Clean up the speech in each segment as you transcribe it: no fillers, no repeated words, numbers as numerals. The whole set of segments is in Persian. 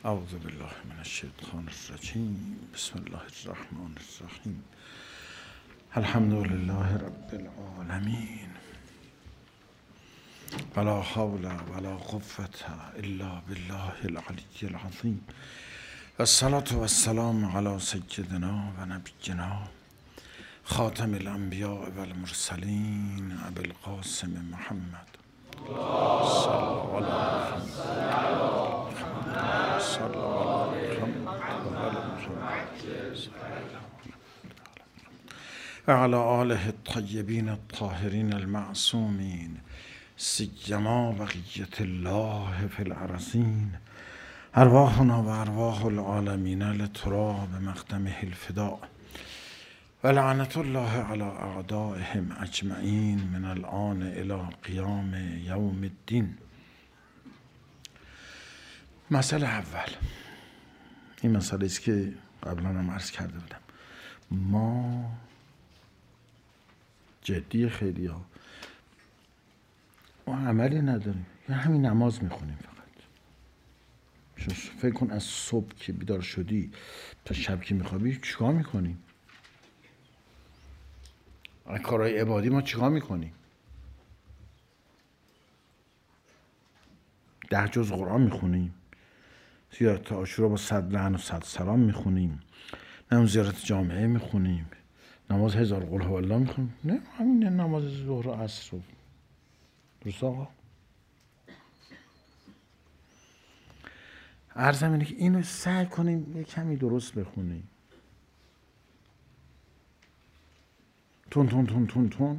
اعوذ بالله من الشیطان الرجیم. بسم الله الرحمن الرحیم. الحمد لله رب العالمین. ولا حول ولا قوة الا بالله العلی العظیم. والصلاة والسلام علی سیدنا و نبینا خاتم الانبیاء والمرسلین ابی القاسم محمد صلی وعلى آله الطيبين الطاهرين المعصومين سيما بقية الله في الأرضين. أرواحنا وأرواح العالمين لتراب مقدمه الفداء ولعنة الله على أعدائهم أجمعين من الآن إلى قيام يوم الدين. مسئله اول، این مسئله است که قبلا هم عرض کرده بودم. ما جدی خیلی ها ما عملی نداریم، یا همین نماز میخونیم فقط. فکر کن از صبح که بیدار شدی تا شب که میخوابی چیکار میکنیم؟ از کارهای عبادی ما چیکار میکنیم؟ 10 جز قرآن میخونیم، زیارت عاشورا با 100 لعن و 100 سلام میخونیم، نه زیارت جامعه میخونیم، نماز 1000 قل هو الله میخونیم، نه همین نماز ظهر و عصر. درست آقا؟ عرضم اینه که اینو سعی کنیم یه کمی درست بخونیم. تون تون تون تون تون.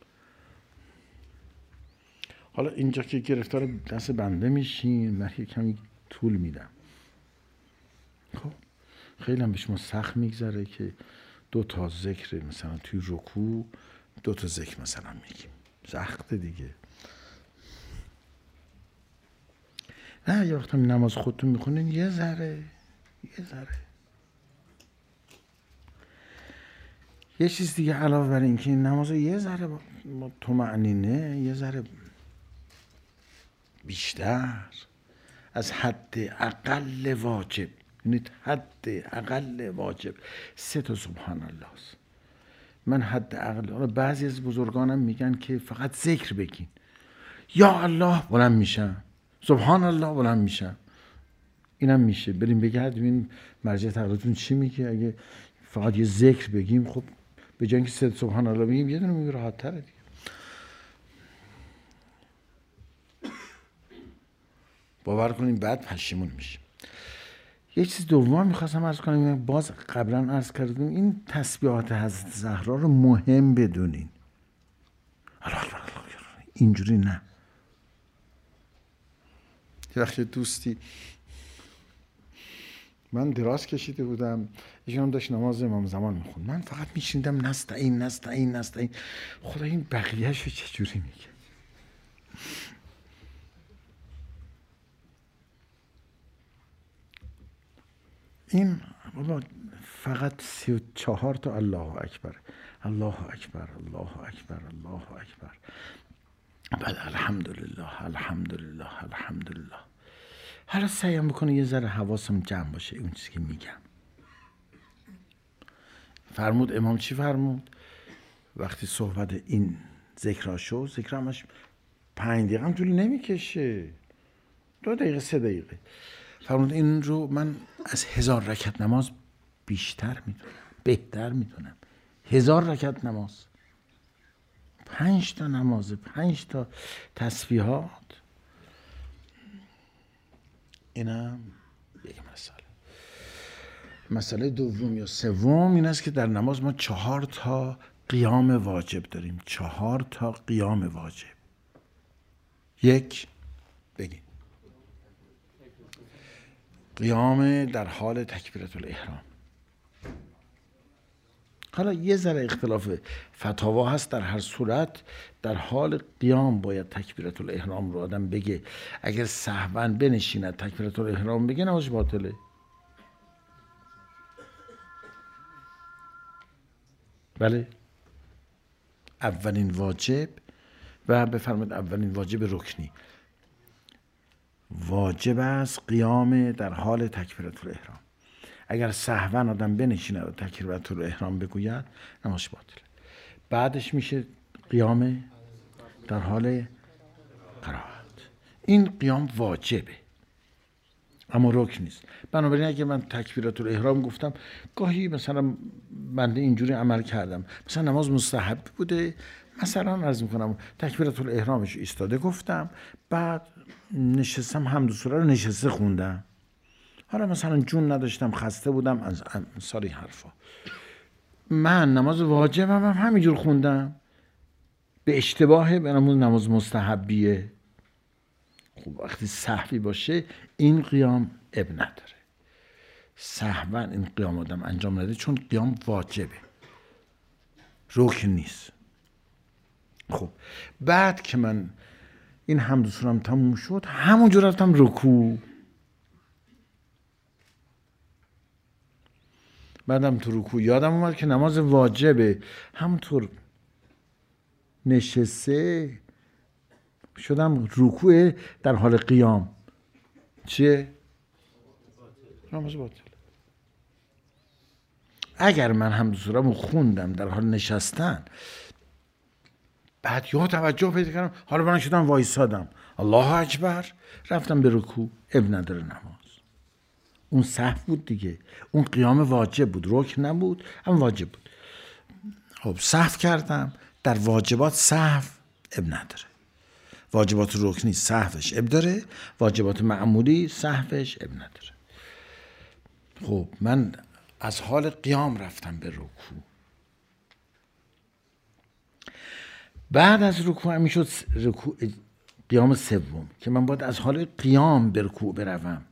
حالا اینجا که گرفتار دست بنده میشین، من یه کمی طول میدم. خب خیلی هم به شما سخت میگذره که 2 تا ذکر مثلا توی رکوع 2 تا ذکر مثلا میگیم، سخته دیگه. نه یه وقت هم نماز خودتون میخونین یه ذره یه چیز دیگه علاوه بر این که این نماز یه ذره با طمأنینه، یه ذره بیشتر از حد اقل واجب، یعنی حد اقل واجب 3 تا سبحان الله است. من حد اقل، بعضی از بزرگانم میگن که فقط ذکر بگین، یا الله بلند میشم، سبحان الله بلند میشم. اینم میشه. بریم بگردیم این مرجع تقلیدتون چی میگه. اگه فقط یه ذکر بگیم، خب به جای اینکه 3 سبحان الله بگیم یه دونه میگه راحت تره دیگه. باور کنیم بعد پشیمون میشیم. یه چیز دوم میخواستم عرض کنم، باز قبلا عرض کردم، این تسبیحات حضرت زهرا رو مهم بدونین. اینجوری نه. یه وقت دوستی من دراز کشیده بودم، ایشون هم داشت نماز امام زمان میخوند، من فقط میشیندم نستعین. خدا این بقیه‌شو چجوری میگه؟ این بابا فقط 34 تا الله اکبر، الله اکبر، الله اکبر، الله اکبر، بعد الحمدلله الحمدلله الحمدلله. حالا سعیم بکنه یه ذره حواسم جمع باشه اون چیزی که میگم. فرمود امام چی فرمود؟ وقتی صحبت این ذکرها شد، ذکر همش 5 دقیقه هم طول نمیکشه، 2 دقیقه 3 دقیقه. فرمود این رو من از 1000 رکعت نماز بیشتر میدونم، بهتر میدونم. 1000 رکعت نماز، 5 تا نماز، 5 تا تسبیحات. اینم یک مسئله دوم یا سوم این است که در نماز ما 4 تا قیام واجب داریم. 4 تا قیام واجب. 1 بگین قیام در حال تکبیرة الاحرام. حالا یه ذره اختلاف فتاوا هست، در هر صورت در حال قیام باید تکبیرة الاحرام رو آدم بگه. اگر سهوا بنشیند تکبیرة الاحرام بگه نمازش باطله. بله، اولین واجب و بفرمایید اولین واجب رکنی. واجب است قیام در حال تکبیرة الاحرام. اگر سهوا آدم بنشینه و تکبیرة الاحرام بگوید نمازش باطله. بعدش میشه قیام در حال قرائت. این قیام واجبه اما رکن نیست. بنابراین اگه من تکبیرة الاحرام گفتم، گاهی مثلا بنده اینجوری عمل کردم، مثلا نماز مستحب بوده، مثلا عرض میکنم تکبیرة الاحرامش ایستاده گفتم، بعد نشستم حمد و سوره رو نشسته خوندم، حالا مثلا جون نداشتم، خسته بودم، از امثال این حرفا، من نماز واجبم هم همینجور خوندم، به اشتباه به نماز مستحبیه. خب وقتی سهوی باشه این قیام اب نداره. سهوا این قیام آدم انجام نده چون قیام واجبه، رکن نیست. خب بعد که من این حمد و سورم تموم شد، همونجا رفتم رکوع. بعدم تو رکوع یادم اومد که نماز واجبه، همونطور نشسته شدم رکوع در حال قیام. چیه؟ نماز باطل. اگر من حمد و سوره‌مو خوندم در حال نشستن، بعد یا توجه پیدا کردم، حالا من شدم وایسادم، الله اکبر، رفتم به رکوع، اب نداره نماز. اون سهو بود دیگه، اون قیام واجب بود، رکن نبود اما واجب بود. خب سهو کردم، در واجبات سهو اب نداره. واجبات رکنی سهوش اب داره، واجبات معمولی سهوش اب نداره. خب من از حال قیام رفتم به رکوع. بعد از رکوع میشد رکوع قیام سوم که من باید از حال قیام به رکوع بروم.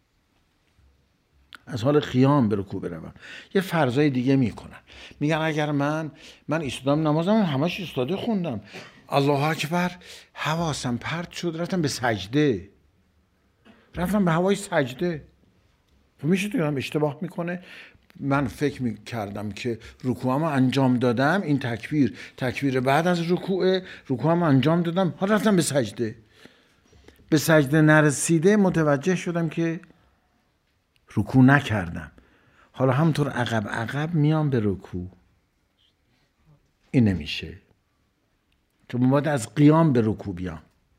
از حال قیام به رکوع بروم. یه فرضای دیگه میکنن، میگن اگر من ایستادم نمازم همش ایستاده خوندم، الله اکبر، حواسم پرت شد، رفتم به سجده، رفتم به هوای سجده. میشه تو اشتباه میکنه. من فکر میکردم که رکوعم انجام دادم، این تکبیر بعد از رکوعم انجام دادم، حالا رفتم به سجده. به سجده نرسیده متوجه شدم که رکوع نکردم، حالا همونطور عقب میام به رکوع. این نمیشه، چون باید از قیام به رکوع بیام.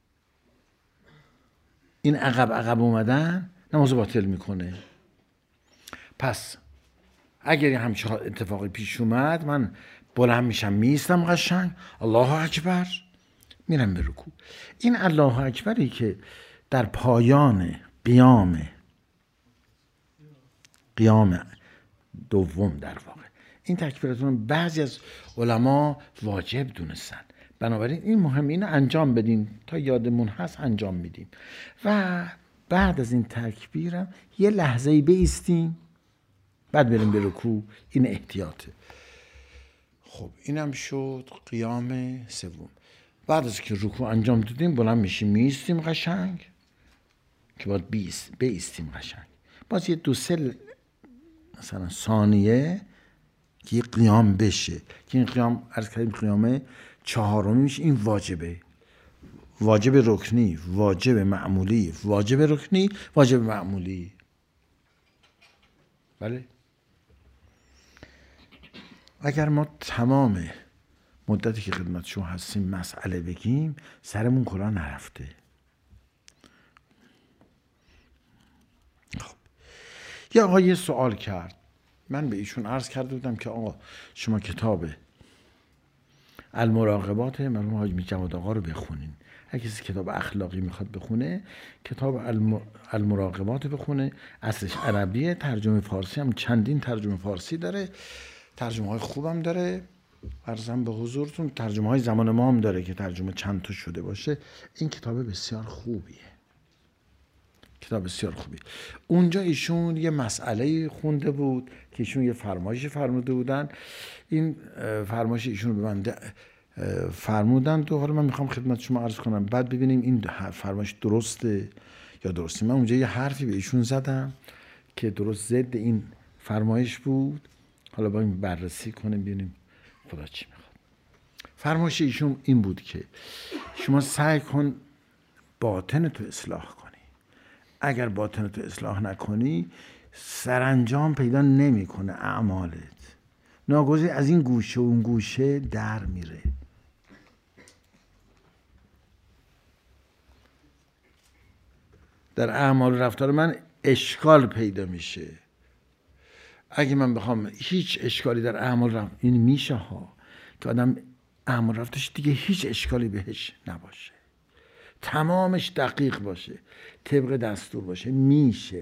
این عقب اومدن نماز باطل میکنه. پس اگر همچین اتفاقی پیش اومد، من بلند میشم، میستم قشنگ، الله اکبر، میرم به رکوع. این الله اکبری که در پایان قیام دوم در واقع، این تکبیراتون بعضی از علما واجب دونستن، بنابراین این مهم، اینو انجام بدیم تا یادمون هست انجام میدیم. و بعد از این تکبیرم یه لحظه‌ای بایستیم، بعد بریم به رکوع. این احتیاطه. خب اینم شد قیام سوم. بعد از که رکوع انجام دادیم بلند میشیم، میایستیم قشنگ، که باید بایستیم قشنگ. باز یه 2-3 مثلا ثانیه که قیام بشه، که این قیام عرض کردیم قیام چهارمی میشه. این واجبه، واجب رکنی، واجب معمولی، واجب رکنی، واجب معمولی. بله. اگر ما تمام مدتی که خدمت شما هستیم مسئله بگیم، سرمون کلا نرفته. خب یه آقا یه سوال کرد، من به ایشون عرض کرده بودم که آقا شما کتاب المراقبات مرحوم حاج میر جواد آقا رو بخونین. اگه کسی کتاب اخلاقی میخواد بخونه، کتاب المراقبات بخونه. اصلش عربیه، ترجمه فارسی هم چندین ترجمه فارسی داره، ترجمه های خوبم داره. عرضم به حضورتون ترجمه های زمان ما هم داره که ترجمه چند تا شده باشه. این کتاب بسیار خوبیه، کتاب بسیار خوبی. اونجا ایشون یه مسئله خونده بود که ایشون یه فرمایش فرموده بودن. این فرمایش ایشون رو به من فرمودن. تو حالا من میخوام خدمت شما عرض کنم، بعد ببینیم این فرمایش درسته یا درسته. من اونجا یه حرفی به ایشون زدم که درست ضد این فرمایش بود. حالا باید بررسی کنیم ببینیم خدا چی میخواد. فرمایش ایشون این بود که شما سعی کن باطن تو اصلاح کنی، اگر باطنتو اصلاح نکنی سرانجام پیدا نمیکنه اعمالت، ناگزیر از این گوشه و اون گوشه در میره. در اعمال و رفتار من اشکال پیدا میشه. اگه من بخوام هیچ اشکالی در اعمال رفتار، این میشه ها که آدم اعمال رفتارش دیگه هیچ اشکالی بهش نباشه، تمامش دقیق باشه، طبق دستور باشه، میشه،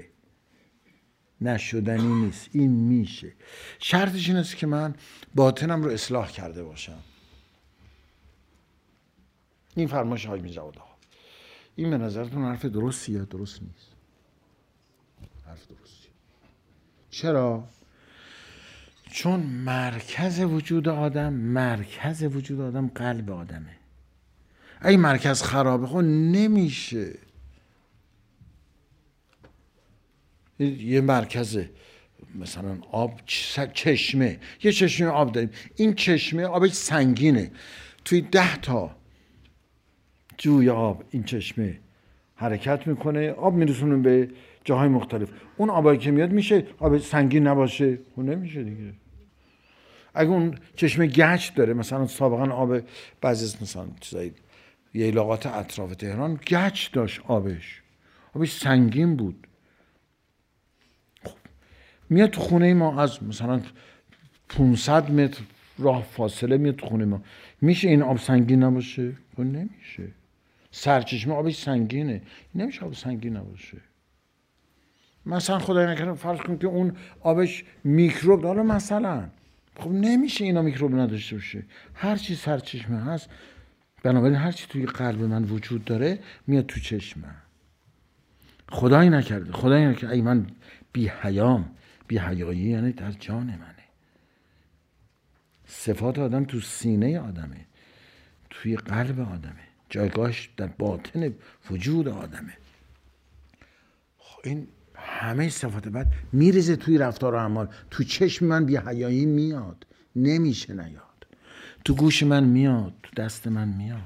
نشدنی نیست، این میشه. شرطش این است که من باطنم رو اصلاح کرده باشم. این فرمایش حاج میرزا ها. این به نظرتون حرف درستی یا درست نیست؟ حرف درستی. چرا؟ چون مرکز وجود آدم قلب آدمه. اگه مرکز خرابه خب نمیشه. یه مرکز مثلا آب، چشمه، یه چشمه آب داریم، این چشمه آبش سنگینه، توی 10 تا جوی آب این چشمه حرکت میکنه، آب میرسونه به جاهای مختلف. اون آبایی که میاد میشه آب سنگین نباشه؟ خب نمیشه دیگه. اگه اون چشمه گچ داره، مثلا سابقا آب بعضی مثلا چیزایی ییلاقات اطراف تهران گچ داشت، آبش سنگین بود، خب میاد تو خونه ما از مثلا 500 متر راه فاصله میاد تو خونه ما، میشه این آب سنگین نباشه؟ خب نمیشه. سرچشمه آبش سنگینه، نمیشه آب سنگین نباشه. مثلا خدای نکنه فرض کنیم که اون آبش میکروب داره مثلا، خب نمیشه اینا میکروب نداشته باشه. هر چی سرچشمه هست، بنابراین هر چی توی قلب من وجود داره میاد تو چشمم. خدایی نکرده ای من بی‌حیایی یعنی در جان منه. صفات آدم تو سینه آدمه، توی قلب آدمه، جایگاهش در باطن وجود آدمه. این همه صفات بد میریزه توی رفتار و اعمال. تو چشم من بی‌حیایی میاد، نمیشه نیاد. تو گوش من میاد، تو دست من میاد.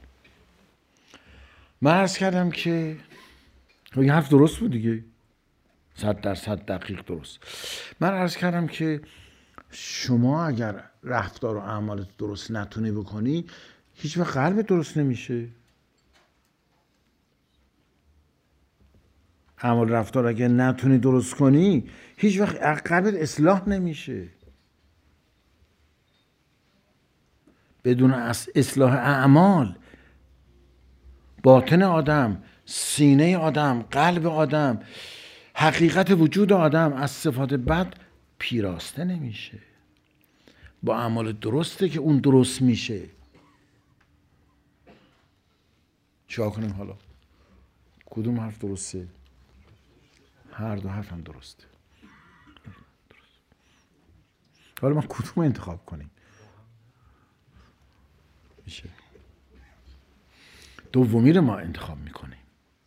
من عرض کردم که این حرف درست بود دیگه، 100% دقیق درست. من عرض کردم که شما اگر رفتار و اعمالت درست نتونی بکنی، هیچ وقت قلبت درست نمیشه. اعمال رفتار اگر نتونی درست کنی، هیچ وقت قلبت اصلاح نمیشه. بدون اصلاح اعمال، باطن آدم، سینه آدم، قلب آدم، حقیقت وجود آدم از صفات بد پیراسته نمیشه. با اعمال درسته که اون درست میشه. چیکار کنیم حالا؟ کدوم حرف درسته؟ هر دو حرف هم درسته. حالا ما کدوم انتخاب کنیم؟ میشه دومی رو ما انتخاب میکنیم.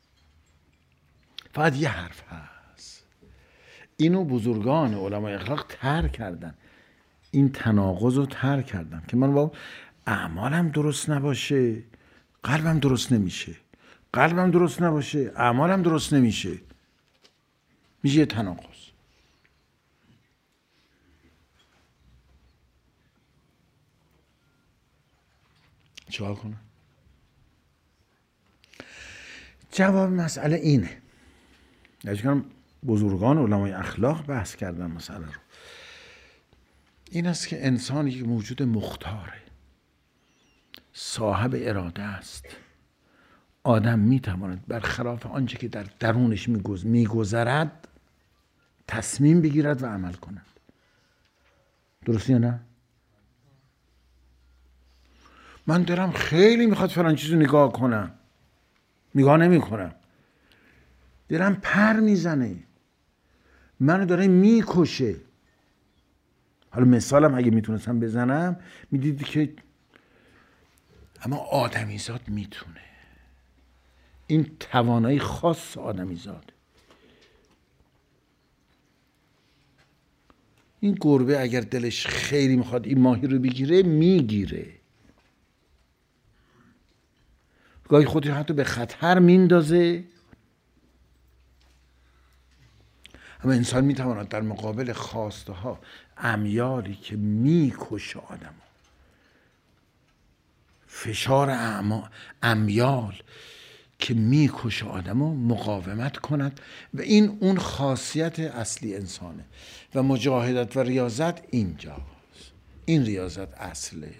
فقط یه حرف هست، اینو بزرگان علمای اخلاق ترک کردن، این تناقض رو ترک کردن که من با اعمالم درست نباشه قلبم درست نمیشه، قلبم درست نباشه اعمالم درست نمیشه، میشه یه تناقض. چیکار کنم؟ جواب مسئله اینه، یعنی بزرگان علمای اخلاق بحث کردن مسئله رو، این است که انسان یک موجود مختاره، صاحب اراده است. آدم میتواند برخلاف آنچه که در درونش میگذرد تصمیم بگیرد و عمل کند. درسته یا نه؟ من دلم خیلی میخواد فلان چیزو نگاه کنم، نگاه نمی کنم، دلم پر میزنه، منو داره میکشه. حالا مثالم اگه میتونستم بزنم میدیدی که اما آدمیزاد میتونه، این توانایی خاص آدمیزاد. این گربه اگر دلش خیلی میخواد این ماهی رو بگیره میگیره، گاهی خودش حتی به خطر میندازه اما انسان میتواند در مقابل خواسته ها امیالی که میکشه آدم، فشار امیال که میکشه آدمو مقاومت کند و این اون خاصیت اصلی انسانه و مجاهدت و ریاضت اینجاست. این ریاضت اصله.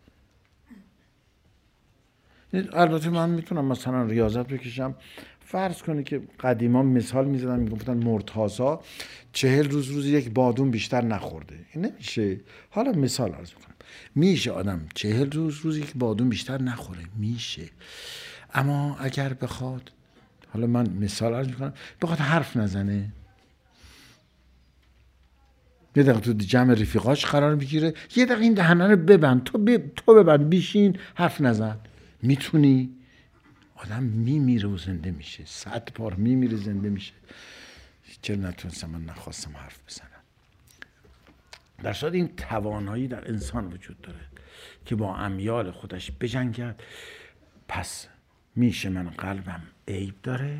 البته من میتونم مثلا ریاضت بکشم، فرض کنی که قدیما مثال میزدن میگفتن مرتضی 40 روز یک بادون بیشتر نخورده. این نمیشه. حالا مثال عرض میکنم، میشه آدم 40 روز یک بادون بیشتر نخوره، میشه. اما اگر بخواد، حالا من مثال عرض میکنم، بخواد حرف نزنه، یه دقیقه تو جمع رفیقاش قرار بگیره، یه دقیقه این دهنه رو ببند، تو ببند، بیشین، حرف نزن، میتونی؟ آدم میمیره و زنده میشه، 100 بار میمیره زنده میشه. چرا نتونستم؟ من نخواستم حرف بزنم. در صورت این توانایی در انسان وجود داره که با امیال خودش بجنگد. پس میشه من قلبم عیب داره،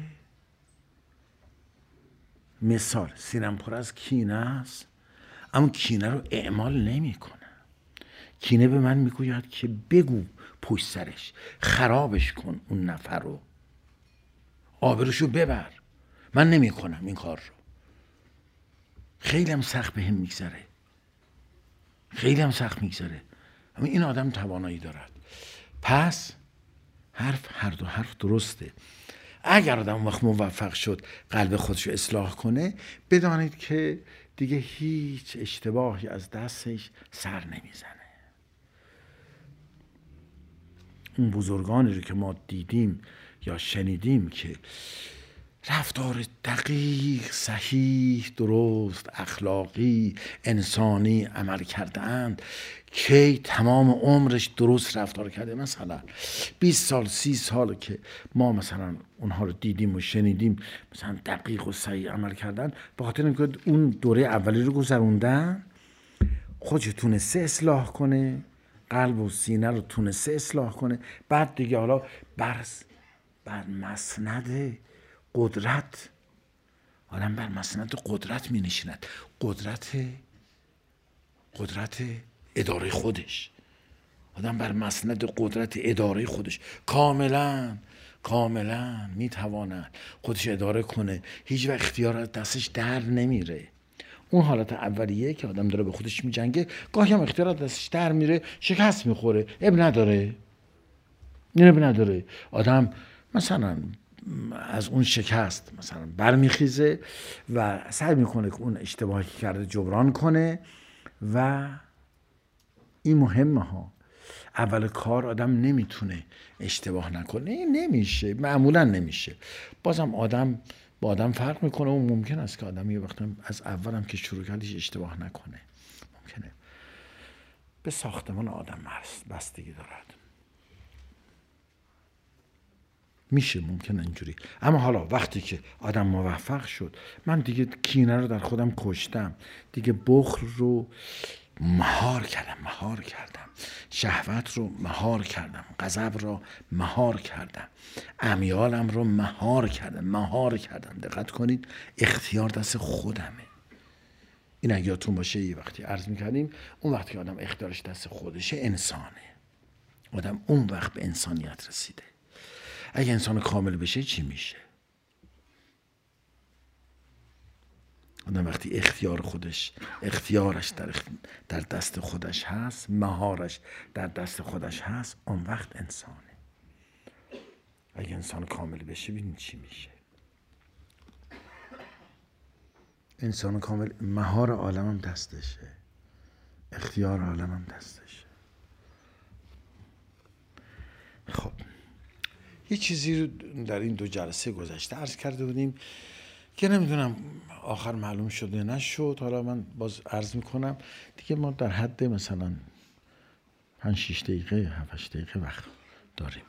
مثال سینم پر از کینه است، اما کینه رو اعمال نمی کنم. کینه به من میگوید که بگو پشت سرش، خرابش کن اون نفر رو، آبروشو ببر. من نمی کنم این کار رو. خیلی هم سخت بهم میگذره، خیلی هم سخت میگذره، اما این آدم توانایی دارد. پس هر دو حرف درسته. اگر آدم وقت موفق شد قلب خودشو اصلاح کنه، بدانید که دیگه هیچ اشتباهی از دستش سر نمیزنه. اون بزرگانی رو که ما دیدیم یا شنیدیم که رفتار دقیق، صحیح، درست، اخلاقی، انسانی عمل کردند، که تمام عمرش درست رفتار کرده. مثلا 20 سال 30 سال که ما مثلا اونها رو دیدیم و شنیدیم مثلا دقیق و صحیح عمل کردن، به خاطر اینکه اون دوره اولی رو گذروندن، خودش تونسته اصلاح کنه، قلب و سینه رو تونسته اصلاح کنه. بعد دیگه حالا بر مسند قدرت، آدم بر مسند قدرت می نشیند. قدرت اداره خودش. آدم بر مسند قدرت اداره خودش کاملا می تواند خودش اداره کنه. هیچ وقت اختیار از دستش در نمیره. اون حالت اولیه که آدم داره به خودش می جنگه، گاهی هم اختیار از دستش در میره، شکست میخوره، اب نداره. آدم مثلا از اون شکست مثلا برمیخیزه و سعی میکنه که اون اشتباهی که کرده جبران کنه. و این مهمه ها. اول کار آدم نمیتونه اشتباه نکنه، نمیشه، معمولا نمیشه. بازم آدم با آدم فرق میکنه و ممکن است که آدم یه وقت از اول هم که شروع کردش اشتباه نکنه. ممکنه. به ساختمان آدم بستگی دارد. میشه، ممکنه اینجوری. اما حالا وقتی که آدم موفق شد، من دیگه کینه رو در خودم کشتم، دیگه بخل رو مهار کردم، شهوت رو مهار کردم، غضب رو مهار کردم، امیالم رو مهار کردم. دقت کنید، اختیار دست خودمه. این اگه یادتون باشه یه وقتی عرض میکردیم، اون وقتی که آدم اختیارش دست خودشه، انسانه. آدم اون وقت به انسانیت رسیده. اگه انسان کامل بشه چی میشه؟ آدم وقتی اختیارش در دست خودش هست، مهارش در دست خودش هست، اون وقت انسانه. اگه انسان کامل بشه ببین چی میشه. انسان کامل مهار عالم هم دستشه، اختیار عالم هم دستشه. خب یه چیزی رو در این 2 جلسه گذشته عرض کرده بودیم که نمیدونم آخر معلوم شده نشد. حالا من باز عرض میکنم دیگه. ما در حد مثلا 5-6 دقیقه 7-8 دقیقه وقت داریم.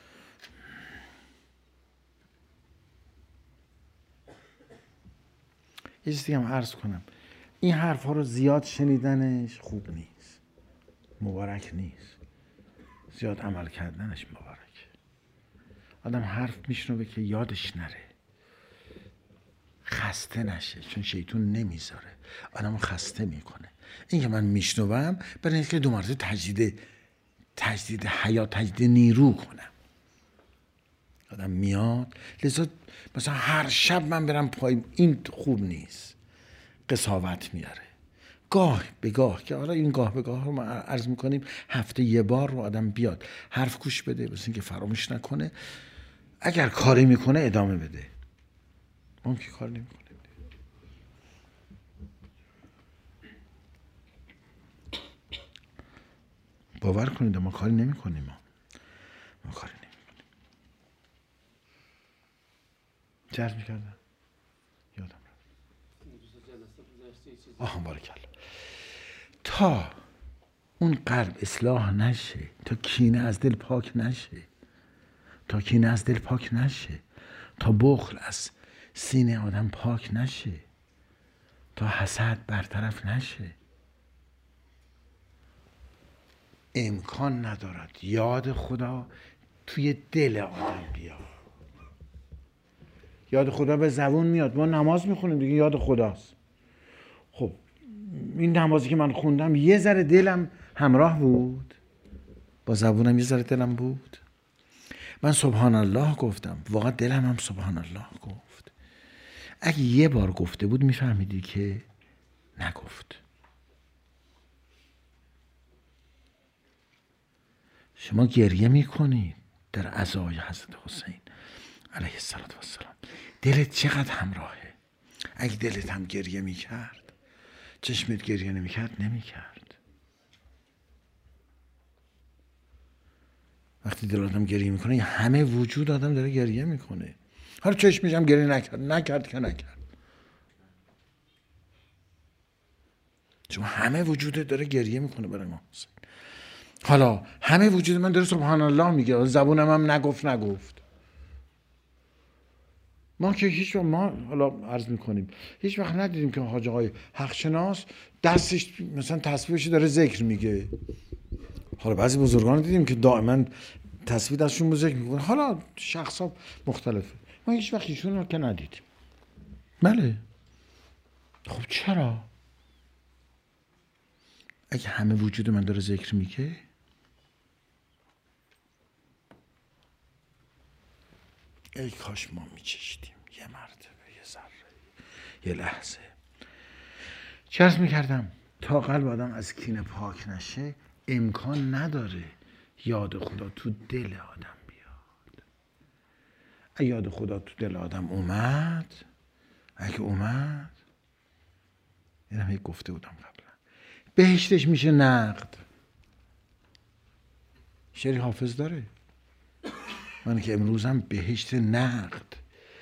یه چیزی هم عرض کنم، این حرف ها رو زیاد شنیدنش خوب نیست، مبارک نیست. زیاد عمل کردنش مبارک. آدم حرف میشنوه که یادش نره، خسته نشه، چون شیطان نمیذاره، آدمو خسته میکنه. این که من میشنوم برای اینکه دو مرتبه تجدید حیات، تجدید نیرو کنم. آدم میاد، لذا مثلا هر شب من برم پای، این خوب نیست، قساوت میاره. گاه به گاه، که حالا این گاه به گاه رو ما عرض میکنیم، هفته یه بار رو آدم بیاد حرف گوش بده، بس اینکه فراموش نکنه. اگر کاری میکنه ادامه بده، ممکن کار نمیکنه باور کنید ما کاری نمیکنیم، ما کاری نمیکنیم. چه عرض میکردم؟ یادم رفت. بارکالله. تا اون قلب اصلاح نشه، تا کینه از دل پاک نشه، تا بخل از سینه آدم پاک نشه، تا حسد برطرف نشه، امکان ندارد یاد خدا توی دل آدم بیاد. یاد خدا به زبون میاد، ما نماز میخونیم دیگه، یاد خداست. خب این نمازی که من خوندم یه ذره دلم همراه بود با زبونم، یه ذره دلم بود. من سبحان الله گفتم، واقعا دلم هم سبحان الله گفت. اگه یه بار گفته بود میفهمیدی که نگفت. شما گریه میکنید در عزای حضرت حسین علیه السلام، دلت چقدر همراهه. اگه دلت هم گریه میکرد، چشمت گریه نمیکرد. وقتی دل آدم گریه میکنه، همه وجود آدم داره گریه میکنه. حالا چشمش هم گریه نکرد که نکرد، چون همه وجودت داره گریه میکنه برای ما حسین. حالا همه وجود من داره سبحان الله میگه، زبونم هم نگفت. ما که ما حالا عرض میکنیم هیچ وقت ندیدیم که حاج آقای حق شناس دستش مثلا تسبیحش داره ذکر میگه. حالا بعضی بزرگان دیدیم که دائما تسبیح دستشون ذکر میکنه، حالا شخصا مختلفه. ما هیچ وقت ایشون رو که ندیدیم. بله. خب چرا؟ اگه همه وجود من داره ذکر میگه، ای کاش ما میچشتیم یه مرتبه، یه ذره، یه لحظه. چه عرض میکردم؟ تا قلب آدم از کینه پاک نشه، امکان نداره یاد خدا تو دل آدم بیاد. اگه یاد خدا تو دل آدم اومد، این هم گفته بودم قبلا، بهشتش میشه نقد. شعری حافظ داره، من که امروزم بهشت نقد،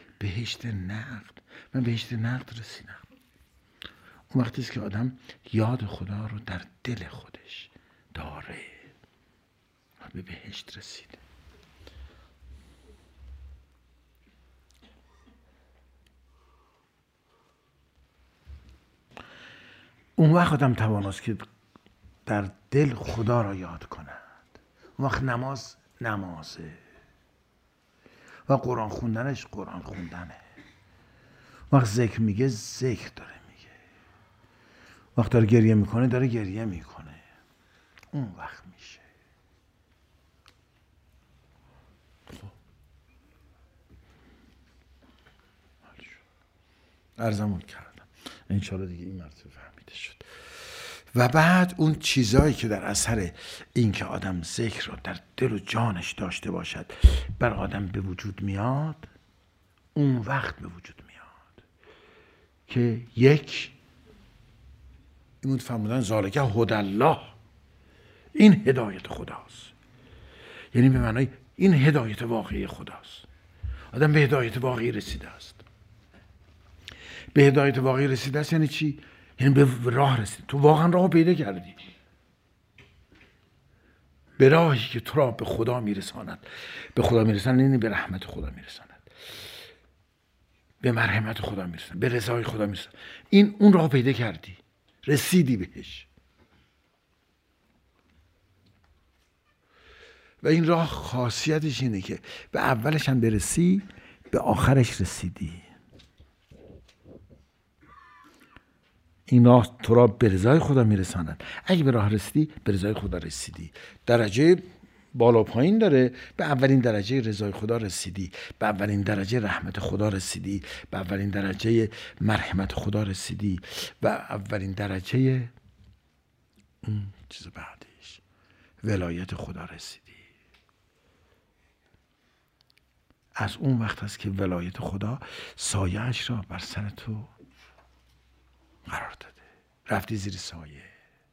من بهشت نقد رسیدم. اون وقتی است که آدم یاد خدا رو در دل خودش داره، به بهشت رسیده. اون وقت آدم تواناست که در دل خدا را یاد کند. اون وقت نمازه و قرآن خوندنش قرآن خوندنه. وقت ذکر میگه ذکر داره میگه. وقت داره گریه میکنه داره گریه میکنه. اون وقت میشه. عرضمون کردم، انشالله دیگه این مرتبه فهمیده شد. و بعد اون چیزایی که در اثر این که آدم ذکر رو در دل و جانش داشته باشد بر آدم به وجود میاد، اون وقت به وجود میاد که یک این فرمودن ذالکه هدی الله، این هدایت خداست. یعنی به معنای این هدایت واقعی خداست. آدم به هدایت واقعی رسیده است. به هدایت واقعی رسیده است یعنی چی؟ یعنی به راه رسید. تو واقعا راه پیدا کردی، به راهی که تو را به خدا میرساند. به خدا میرساند یعنی به رحمت خدا میرساند، به مرحمت خدا میرساند، به رضای خدا میرساند. این اون راه پیدا کردی، رسیدی بهش. و این راه خاصیتش اینه که به اولش هم برسی، به آخرش رسیدی. این راه تو را به رضای خدا میرساند. اگه به راه رسیدی به رضای خدا رسیدی. درجه بالا پایین داره. به اولین درجه رضای خدا رسیدی، به اولین درجه رحمت خدا رسیدی، به اولین درجه مرحمت خدا رسیدی، و اولین درجه چیز بعدش ولایت خدا رسیدی. از اون وقت است که ولایت خدا سایه‌اش را بر سر تو قرار داده. رفتی زیر سایه.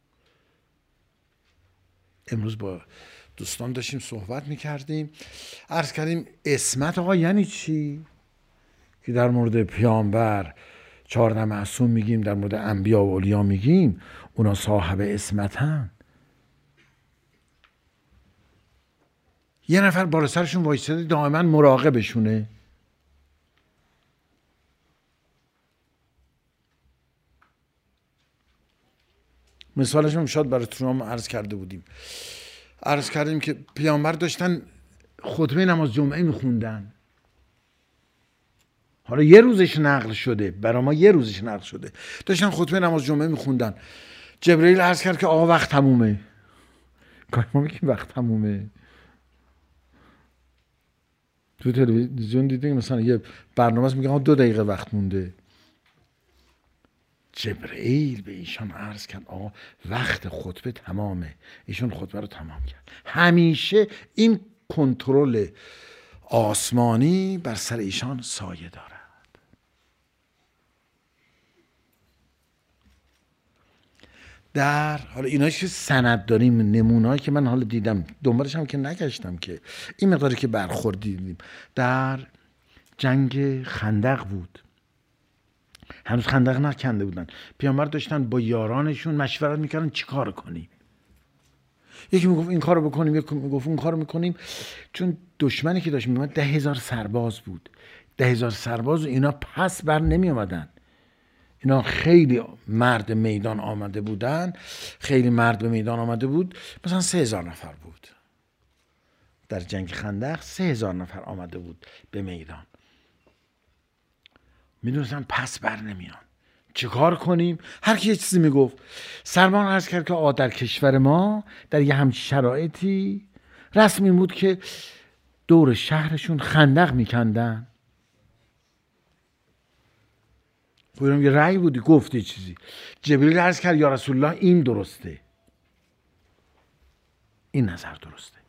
امروز با دوستان داشتیم صحبت میکردیم، عرض کردیم عصمت آقا یعنی چی؟ که در مورد پیامبر 14 معصوم میگیم، در مورد انبیا و اولیا میگیم اونا صاحب عصمتن. یه نفر بالا سرشون وایساده دائما مراقبشونه. مثالش هم شاید براتون هم عرض کرده بودیم. عرض کردیم که پیامبر داشتن خطبه نماز جمعه میخوندن. حالا یه روزش نقل شده، برای ما یه روزش نقل شده. داشتن خطبه نماز جمعه میخوندن. جبرئیل عرض کرد که آقا وقت تمومه. ما میگیم وقت تمومه. تو تلویزیون دیدین مثلا یه برنامه است میگه 2 دقیقه وقت مونده. جبرئیل به ایشان عرض کرد آقا وقت خطبه تمامه. ایشون خطبه رو تمام کرد. همیشه این کنترل آسمانی بر سر ایشان سایه دارد. در حالا ایناش که سند داریم، نمونه‌ای که من حالا دیدم، دنبالش هم که نگشتم، که این مقداری که برخوردیدیم در جنگ خندق بود. هنوز خندق نکنده بودن. پیامبر داشتن با یارانشون مشورت میکردن چی کار کنیم. یکی میگفت این کارو بکنیم، یکی میگفت اون کارو میکنیم. چون دشمنی که داشت میومد 10,000 سرباز بود. 10,000 سرباز اینا پس بر نمی اومدن. اینا خیلی مرد میدان آمده بودن. خیلی مرد به میدان آمده بود. مثلا 3,000 نفر بود. در جنگ خندق 3,000 نفر آمده بود به میدان. میدونستن پس بر نمیان. چه کار کنیم؟ هر کی یه چیزی میگفت. سلمان عرض کرد که در کشور ما در یه همچین شرایطی رسم این بود که دور شهرشون خندق میکندن. خودم یه رأی بودی گفتی چیزی. جبریل عرض کرد یا رسول الله این درسته، این نظر درسته.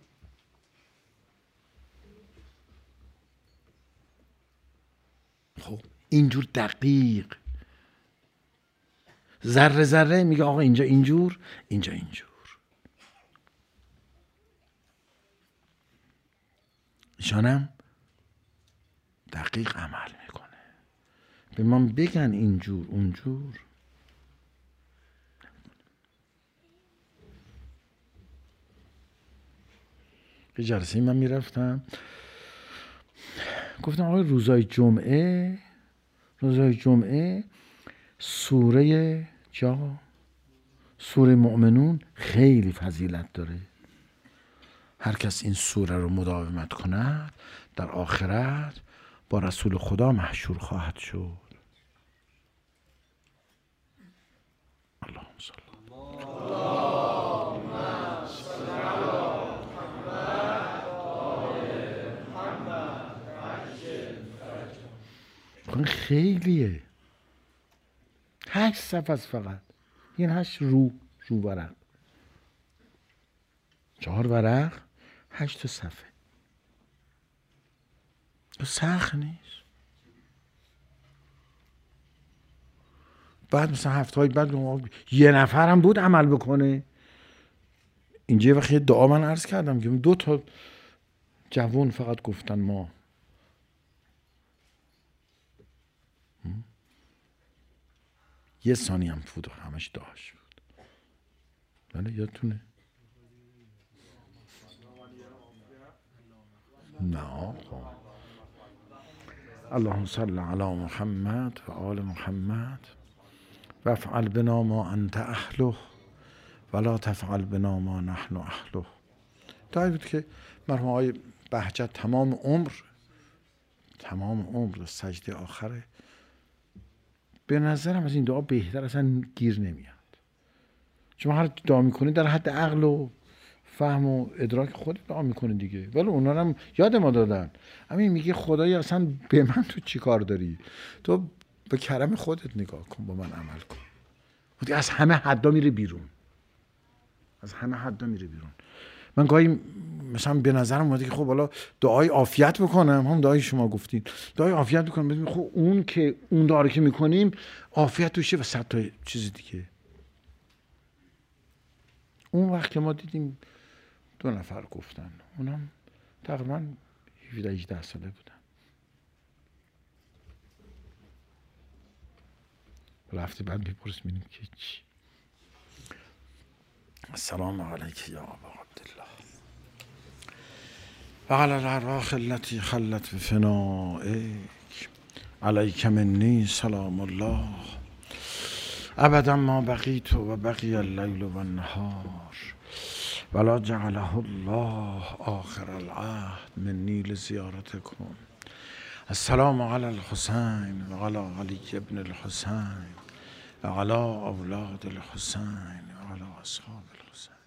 خب اینجور دقیق ذره ذره میگه آقا اینجا اینجور، اینجا اینجور. ایشانم دقیق عمل میکنه. به من بگن اینجور اونجور. به جلسه من میرفتم، گفتم آقا روزای جمعه سوره مؤمنون خیلی فضیلت داره. هر کس این سوره رو مداومت کند در آخرت با رسول خدا محشور خواهد شد. اللهم صل. خیلیه. 8 صفحه است فقط. این 8 رو ورق. 4 ورق 8 صفحه. سخت نیست. بعد مثلا هفته‌های بعد یه نفر هم بود عمل بکنه. اینجا وقتی یه دعا من عرض کردم که 2 تا جوان فقط گفتن ما یه ثانی هم فوت همش داشت بود. بله یادتونه؟ نه. اللهم صل علی محمد و آل محمد و افعل بنا ما انت اهله ولا تفعل بنا ما نحن اهله. تا بود که مرحوم آقای بهجت تمام عمر سجده آخره به نظرم از این دعا بهتر اصلا گیر نمیاد. چون هر دعا میکنی در حد عقل و فهم و ادراک خودت دعا میکنی دیگه، ولی اونا رو هم یاد ما دادن. همین میگه خدایا اصلا به من تو چی کار داری؟ تو به کرم خودت نگاه کن، با من عمل کن. خودی از همه حدا میره بیرون، از همه حدا میره بیرون. من گاهی مثلا به نظرم اومده که خب حالا دعای عافیت بکنم، هم دعای شما گفتین دعای عافیت بکنم، خب اون که اون دعا که میکنیم عافیت توشه و 100 تا چیز دیگه. اون وقت که ما دیدیم 2 نفر گفتن، اونم تقریبا 17-18 ساله بودن. رفتی بعد میپرس میبینیم که چی. السلام علیک یا ابا عبدالله و علی الارواح التي خلت بفنائک علیک منی سلام الله ابدا ما بقیت و بقی اللیل و النهار ولا جعله الله آخر العهد منی لزیارتکم. السلام علی الحسین و علی علی ابن الحسین و علی اولاد الحسین و علی اصحاب